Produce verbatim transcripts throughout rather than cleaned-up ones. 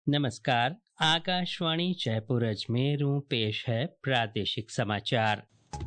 नमस्कार। आकाशवाणी जयपुर अजमेर पेश है प्रादेशिक समाचार।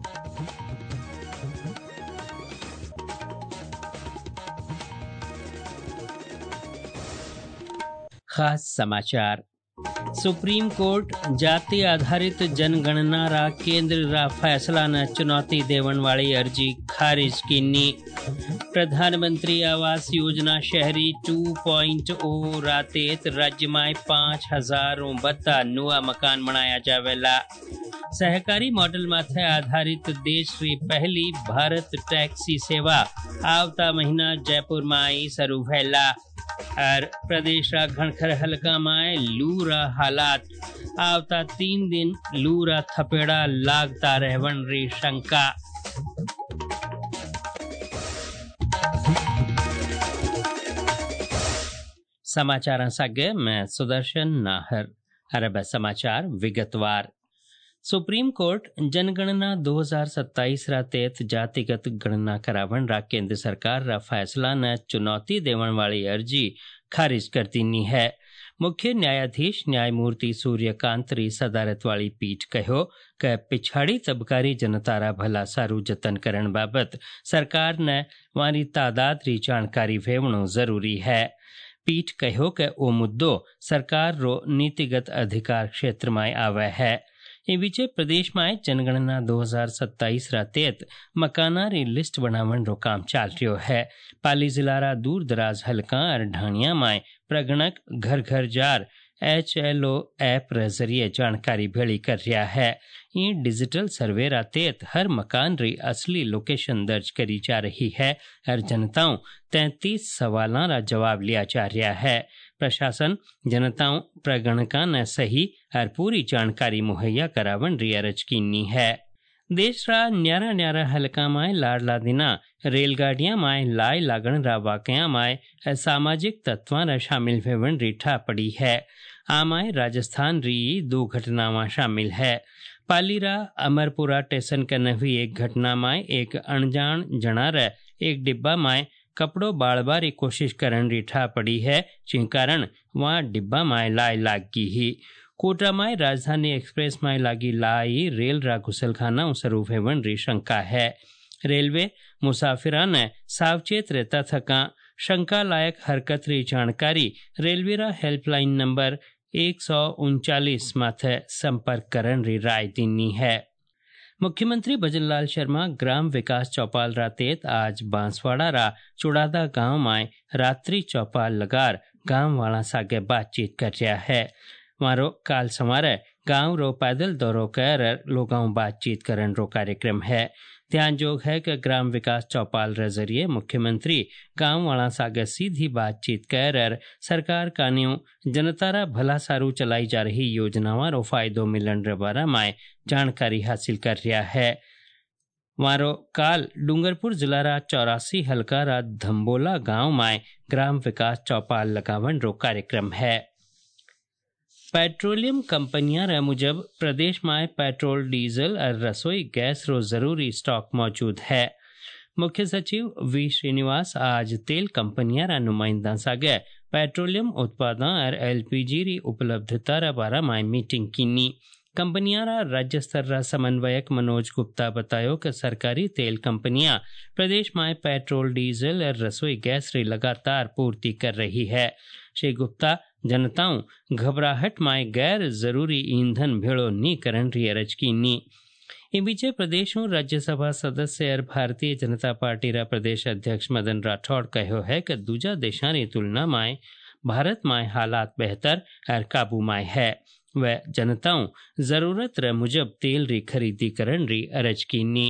खास समाचार। सुप्रीम कोर्ट जाति आधारित जनगणना रा केंद्र रा फैसला न चुनौती देवन वाली अर्जी खारिज कीनी। प्रधानमंत्री आवास योजना शहरी टू पॉइंट ओ रातेत राज्य में पांच हजार बत्ता नुआ मकान बनाया जावेला। सहकारी मॉडल माथे आधारित देश की पहली भारत टैक्सी सेवा आवता महीना जयपुर में शुरू भेला। और प्रदेश रा घनखर हलका में लू रा हालात आवता तीन दिन लू रा थपेड़ा लागता रहवन री शंका। समाचार सागे मैं सुदर्शन नाहर। अरब समाचार विगतवार। सुप्रीम कोर्ट जनगणना दो हज़ार सत्ताईस रा तहत जातिगत गणना करावन रा केंद्र सरकार रा फैसला न चुनौती देवन वाली अर्जी खारिज कर दीनी है। मुख्य न्यायाधीश न्यायमूर्ति सूर्यकांत री सदारत वाली पीठ कहो कि पिछाड़ी तबकारी जनता रा भला सारू जतन करण बाबत सरकार ने वारी तादाद री जानकारी भेवणो जरूरी है। पीठ कहो कि ओ मुद्दो सरकार रो नीतिगत अधिकार क्षेत्र में आवे है। ए बीचे प्रदेश में जनगणना दो हज़ार सत्ताईस रा तहत मकाना री लिस्ट बनावन रो काम चाल रह्यो है। पाली जिला रा दूर दराज हलका और ढाणिया में प्रगणक घर घर जार एच एल ओ ऐप रे जरिए जानकारी भेड़ी कर रहा है। ये डिजिटल सर्वे रा तहत हर मकान री असली लोकेशन दर्ज करी जा रही है और जनताओं तैंतीस सवालों रा जवाब लिया जा रहा है। प्रशासन जनताओं प्रगणका न सही और पूरी जानकारी मुहैया करावन री अर्ज कीनी है। देश रा न्यारा न्यारा हलका में लाडला दिना रेलगाड़ियां में लाई लागण रा वाकया में सामाजिक तत्वां रा शामिल भेवन री ठा पड़ी है। आमाय राजस्थान री दो घटनावां शामिल है। पालीरा अमरपुरा स्टेशन के नवी एक घटना में एक अनजान जना रे एक डिब्बा में कपड़ो बाड़वा री कोशिश करन री ठा पड़ी है, जिन कारण वहाँ डिब्बा में लाई लाग गई ही। कोटा में राजधानी एक्सप्रेस में लागी लाई रेल रा घुसलखाना शुरू भेवन री शंका है। रेलवे मुसाफिरा ने सावचेत रहता थका शंका लायक हरकत री जानकारी रेलवे रा हेल्पलाइन नंबर एक सौ उनचालीस माथे संपर्क करन री राय दीनी है। मुख्यमंत्री भजनलाल शर्मा ग्राम विकास चौपाल रा तहत आज बांसवाड़ा रा चुड़ादा गांव में रात्रि चौपाल लगार गांव वाला सागे बातचीत कर रहा है। मारो काल सवारे गांव रो पैदल दौरो कर लोगों बातचीत करन रो कार्यक्रम है। ध्यान जोग है कि ग्राम विकास चौपाल रे जरिए मुख्यमंत्री गांव वाला सागे सीधी बातचीत कर सरकार कान्यू जनता रा भला सारू चलाई जा रही योजनावां रो फायदो मिलन रे बारे में जानकारी हासिल कर रहा है। मारो काल डूंगरपुर जिला रा चौरासी हलका रा धम्बोला गांव में ग्राम विकास चौपाल लगावन रो कार्यक्रम है। पेट्रोलियम कंपनियां रे मुजब प्रदेश में पेट्रोल डीजल और रसोई गैस रो जरूरी स्टॉक मौजूद है। मुख्य सचिव वी श्रीनिवास आज तेल कंपनियां रा नुमाइंदा सागे पेट्रोलियम उत्पादों और एलपीजी री उपलब्धता रा बारे में मीटिंग कीनी। कंपनियां रा राज्य स्तर रा समन्वयक मनोज गुप्ता बतायो कि सरकारी तेल कंपनियां प्रदेश में पेट्रोल डीजल और रसोई गैस री लगातार पूर्ति कर रही है। श्री गुप्ता जनताओं घबराहट में गैर जरूरी ईंधन भेड़ो नी करन री अर्ज कीनी। इन बीचे प्रदेश में राज्यसभा सदस्य और भारतीय जनता पार्टी रा प्रदेश अध्यक्ष मदन राठौड़ कहो है कि दूजा देशों की तुलना में भारत में हालात बेहतर और काबू में है। वह जनताओं जरूरत रे मुजब तेल री खरीदी करन री अर्ज कीनी।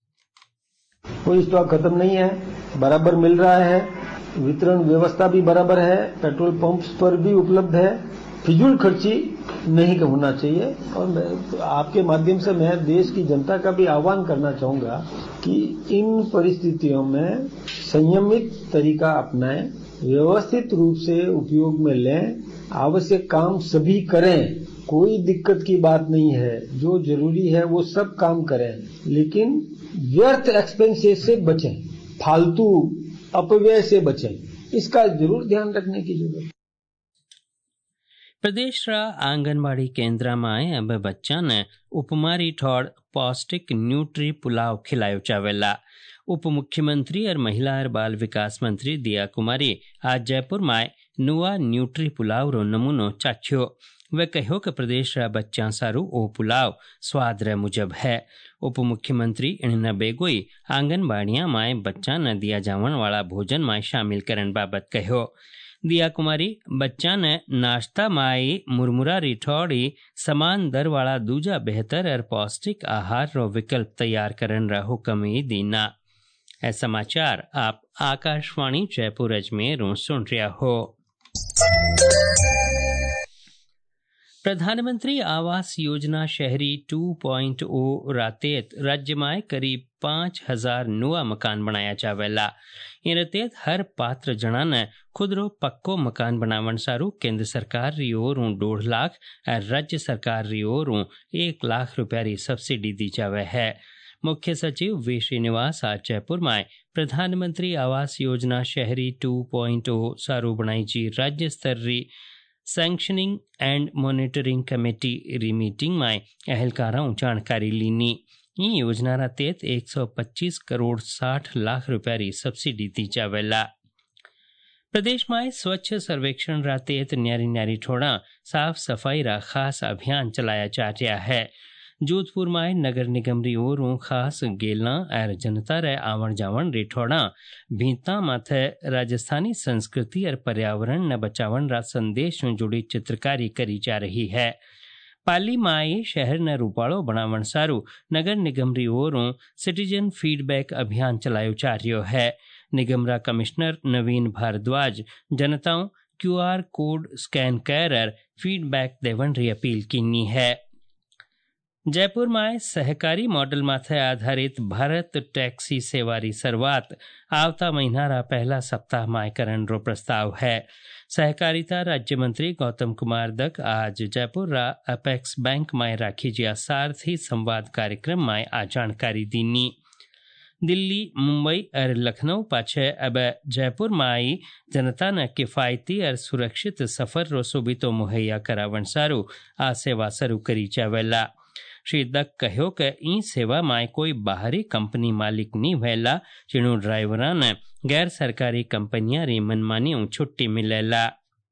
कोई स्टॉक खत्म नहीं है, बराबर मिल रहा है, वितरण व्यवस्था भी बराबर है, पेट्रोल पंप्स पर भी उपलब्ध है। फिजूल खर्ची नहीं होना चाहिए। और मैं आपके माध्यम से मैं देश की जनता का भी आह्वान करना चाहूंगा कि इन परिस्थितियों में संयमित तरीका अपनाएं, व्यवस्थित रूप से उपयोग में लें, आवश्यक काम सभी करें। कोई दिक्कत की बात नहीं है, जो जरूरी है वो सब काम करें, लेकिन व्यर्थ एक्सपेंसेस से बचें, फालतू अपव्यय से बचें। इसका जरूर ध्यान रखने की जरूरत है। प्रदेश रा आंगनबाड़ी केंद्र में अब बच्चा ने उपमारी ठोड़ पौष्टिक न्यूट्री पुलाव खिलायो चावेला। उप मुख्यमंत्री और महिला और बाल विकास मंत्री दिया कुमारी आज जयपुर में नुआ न्यूट्री पुलाव रो नमूनो चाख्यो। वे कहो कि प्रदेश रा बच्चा सारू ओ पुलाव स्वाद रे मुजब है। उप मुख्यमंत्री इन बेगोई आंगनबाड़िया में बच्चा न दिया जावन वाला भोजन में शामिल करन बाबत कहो। दिया कुमारी बच्चा ने नाश्ता माई मुरमुरा रिठौड़ी समान दर वाला दूजा बेहतर और पौष्टिक आहार रो विकल्प तैयार करन रा हुक्म दीना। ऐ समाचार आप आकाशवाणी जयपुर अजमेर सुन रहा हो। प्रधानमंत्री आवास योजना शहरी टू पॉइंट ओ रातेत राज्य में करीब पांच हजार नुआ मकान बनाया जावेला। इन रतेत हर पात्र जना ने खुद रो पक्को मकान बनावन सारू केंद्र सरकार री ओर डेढ़ लाख और राज्य सरकार री ओर एक लाख रुपया री सब्सिडी दी जावे है। मुख्य सचिव वी श्रीनिवास आज जयपुर में प्रधानमंत्री आवास योजना शहरी टू पॉइंट ओ सारू बनाई जी राज्य स्तर री सैंक्शनिंग एंड मॉनिटरिंग कमेटी री मीटिंग में अहलकारों जानकारी लीनी। ई योजना रा तहत एक सौ पच्चीस करोड़ साठ लाख रुपया री सब्सिडी दी जावेला। प्रदेश में स्वच्छ सर्वेक्षण रा तहत न्यारी न्यारी ठोड़ा साफ सफाई रा खास अभियान चलाया जा रहा है। जोधपुर में नगर निगम री ओर खास गेलना और जनता रे आवन जावन रिठोड़ा भीता माथे राजस्थानी संस्कृति और पर्यावरण न बचावन रा संदेश में जुड़ी चित्रकारी करी जा रही है। पाली माई शहर न रूपाड़ो बनावन सारू नगर निगम री ओर सिटीजन फीडबैक अभियान चलायो जा रहा है। निगम रा कमिश्नर नवीन भारद्वाज जनताओं क्यूआर कोड स्कैन कर फीडबैक देवन री अपील कीनी है। जयपुर में सहकारी मॉडल माथे आधारित भारत टैक्सी सेवा री शुरुआत आवता महीना रा पहला सप्ताह में करन रो प्रस्ताव है। सहकारिता राज्य मंत्री गौतम कुमार दक आज जयपुर रा अपेक्स बैंक में राखी जिया सारथी संवाद कार्यक्रम में आ जानकारी दीनी। दिल्ली मुंबई और लखनऊ पाछे अब जयपुर में आई जनता ने किफायती और सुरक्षित सफर रो सुविधो मुहैया करावन सारू आ सेवा शुरू करी जावेला। श्री दक कहो कि ई सेवा में कोई बाहरी कंपनी मालिक नहीं वेला जिणु ड्राइवरा ने गैर सरकारी कंपनियां री मनमानी छुट्टी मिलेला।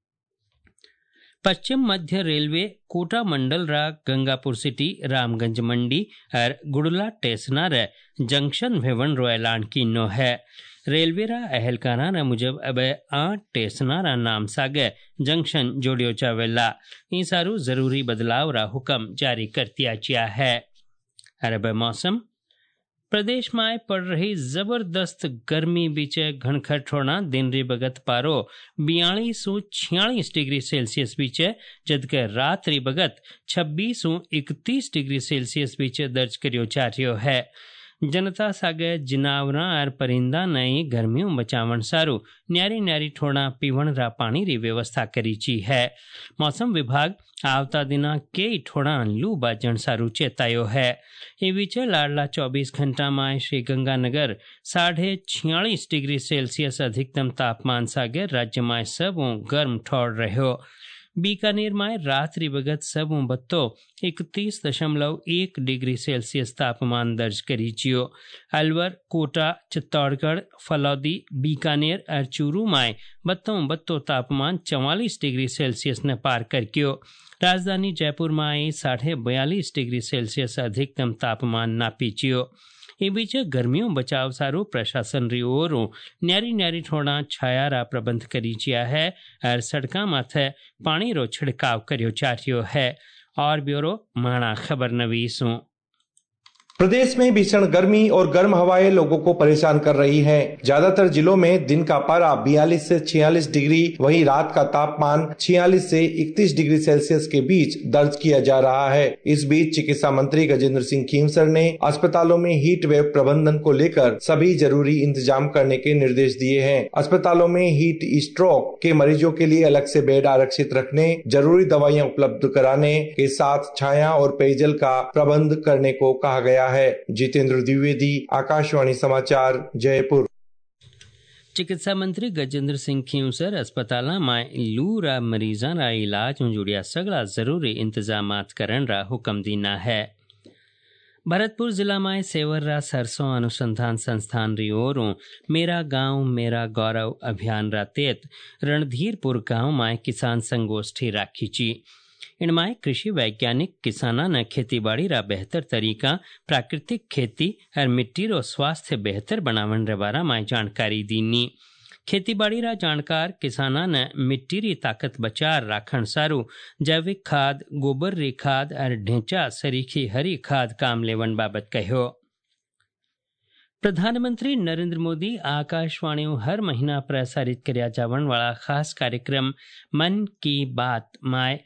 पश्चिम मध्य रेलवे कोटा मंडल रा गंगापुर सिटी रामगंज मंडी और गुड़ला टेसना रे जंक्शन भेवन रो ऐलान कीनो है। रेलवे रा अहलकारा न मुजब अब आठ टेसना रा नाम सागे जंक्शन जोड़ियो जावेला। ई सारू जरूरी बदलाव रा हुक्म जारी कर दिया गया है। अरब मौसम प्रदेश में पड़ रही जबरदस्त गर्मी बीचे घनखर ठोड़ा दिन री बगत पारो बयालीस सौ छियालीस डिग्री सेल्सियस बीचे जबकि रात री बगत छब्बीस सौ इकतीस डिग्री सेल्सियस बीचे दर्ज करियो जा रह्यो है। जनता सागे जिनावरा और परिंदा नई गर्मियों बचावन सारू न्यारी न्यारी ठोड़ा पीवण रा पानी री व्यवस्था करी ची है। मौसम विभाग आवता दिना कई ठोड़ा लू बाजन सारू चेतायो है। ये बीच लाडला चौबीस घंटा में श्री गंगानगर साढ़े छियालीस डिग्री सेल्सियस अधिकतम तापमान सागे राज्य में सब गर्म ठोड़ रहो। बीकानेर में रात्रि बगत सब बत्तो इकतीस दशमलव एक डिग्री सेल्सियस तापमान दर्ज करी जियो। अलवर, कोटा, चित्तौड़गढ़, फलौदी, बीकानेर और चूरू में बत्तों बत्तो तापमान चौवालीस डिग्री सेल्सियस ने पार कर कियो। राजधानी जयपुर में साढ़े बयालीस डिग्री सेल्सियस अधिकतम तापमान नापी जियो। ई बीच गर्मियों बचाव सारू प्रशासन री ओर न्यारी न्यारी ठोड़ा छाया रा प्रबंध करी जिया है और सड़का माथे पानी रो छिड़काव करियो जा रह्यो है। और ब्यूरो माणा खबर नवीसों। प्रदेश में भीषण गर्मी और गर्म हवाएं लोगों को परेशान कर रही हैं। ज्यादातर जिलों में दिन का पारा बयालीस से छियालीस डिग्री, वहीं रात का तापमान छियालीस से इकतीस डिग्री सेल्सियस के बीच दर्ज किया जा रहा है। इस बीच चिकित्सा मंत्री गजेंद्र सिंह खीमसर ने अस्पतालों में हीट वेव प्रबंधन को लेकर सभी जरूरी इंतजाम करने के निर्देश दिए हैं। अस्पतालों में हीट स्ट्रोक के मरीजों के लिए अलग से बेड आरक्षित रखने, जरूरी दवाइयाँ उपलब्ध कराने के साथ छाया और पेयजल का प्रबंध करने को कहा गया है। जितेंद्र द्विवेदी, आकाशवाणी समाचार, जयपुर। चिकित्सा मंत्री गजेंद्र सिंह खींवसर अस्पताल में लू रा मरीजा रा इलाज में जुड़िया सगला जरूरी इंतजामात करन रा हुक्म दीना है। भरतपुर जिला में सेवर्रा सरसों अनुसंधान संस्थान री ओरों मेरा गांव मेरा गौरव अभियान रा तहत रणधीरपुर गांव में किसान संगोष्ठी राखी ची। इनमें कृषि वैज्ञानिक किसाना ने खेती बाड़ी रा बेहतर तरीका, प्राकृतिक खेती और मिट्टी रो स्वास्थ्य बेहतर बनावन रे बारा में जानकारी दीनी। खेती बाड़ी रा जानकार किसाना ने मिट्टी री ताकत बचार राखण सारू जैविक खाद, गोबर री खाद और ढेंचा सरीखी हरी खाद काम लेवन बाबत कहो। प्रधानमंत्री नरेंद्र मोदी आकाशवाणी हर महीना प्रसारित करया जावन वाला खास कार्यक्रम मन की बात में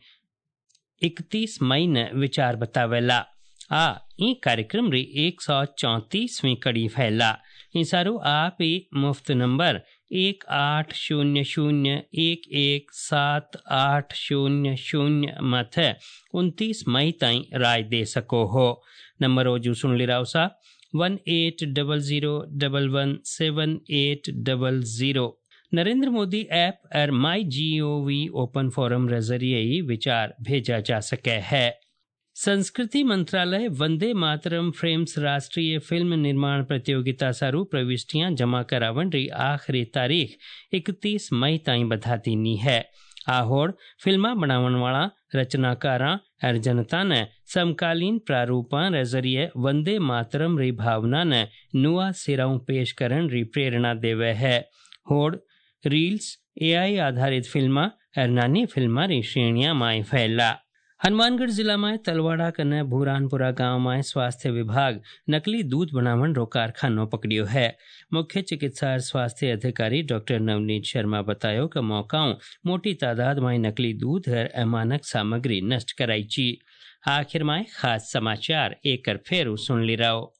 इकतीस मई ने विचार बतावेला। आ ई कार्यक्रम री एक सौ चौंतीसवीं कड़ी फैला। ई सारू आप ई मुफ्त नंबर एक आठ शून्य शून्य एक एक सात आठ शून्य शून्य मथे उनतीस मई ताई राय दे सको हो। नंबर ओजू सुन ली राव सा one eight double zero double one seven eight double zero. Narendra Modi app और my G O V open forum के जरिए ही विचार भेजा जा सके है। संस्कृति मंत्रालय वंदे मातरम फ्रेम्स राष्ट्रीय फिल्म निर्माण प्रतियोगिता सारू प्रविष्टियां जमा करावन री आखिरी तारीख इकतीस मई ताई बधा दीनी है। आहोड़ फिल्मा बनावन वाला रचनाकारा और जनता ने समकालीन प्रारूपां रे जरिए वंदे मातरम री भावना ने नुआ सिराऊ पेश करन री प्रेरणा देवे है। होड़ रील्स, एआई आधारित फिल्मा और नानी फिल्मा री श्रेणियां में फैला। हनुमानगढ़ जिला में तलवाड़ा कने भूरानपुरा गांव में स्वास्थ्य विभाग नकली दूध बनावन रो कारखानो पकड़ियो है। मुख्य चिकित्सा और स्वास्थ्य अधिकारी डॉक्टर नवनीत शर्मा बतायो कि मौकाओं मोटी तादाद में नकली दूध और अमानक सामग्री नष्ट कराई ची। आखिर में खास समाचार एक फेरू सुन ली रहो।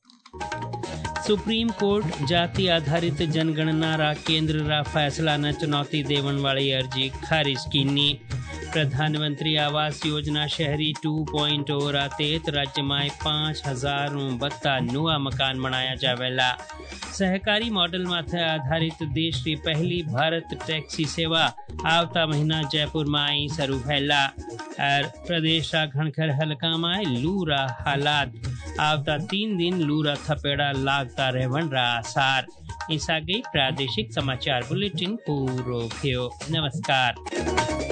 सुप्रीम कोर्ट जाति आधारित जनगणना रा केंद्र रा फैसला न चुनौती देवन वाली अर्जी खारिज कीनी। प्रधानमंत्री आवास योजना शहरी टू पॉइंट ओ रा तहत राज्य में पाँच हजार बत्ता नुआ मकान बनाया जावेला। सहकारी मॉडल माथे आधारित देश की पहली भारत टैक्सी सेवा आवता महीना जयपुर में आई शुरू फैला। और प्रदेश रा घनखर हलका में लू रा हालात आवता तीन दिन लू रा थपेड़ा लागता रहवन रा आसार। ईसा गई प्रादेशिक समाचार बुलेटिन पूरो थियो। नमस्कार।